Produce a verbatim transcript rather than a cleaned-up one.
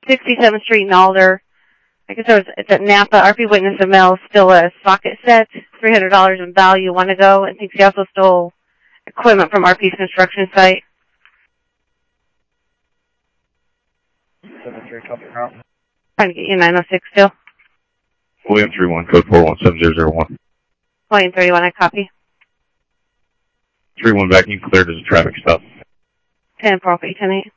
sixty-seventh Street in Alder. I guess it was, it's at Napa. R P witness of mail stole a socket set, three hundred dollars in value, one ago. I think he also stole equipment from R P's construction site. seven three, copy, Carl. Trying to get you nine oh six still. William three one, code four one seven zero zero one. William thirty-one, I copy. three one backing cleared as a traffic stop. ten four, okay, ten eight.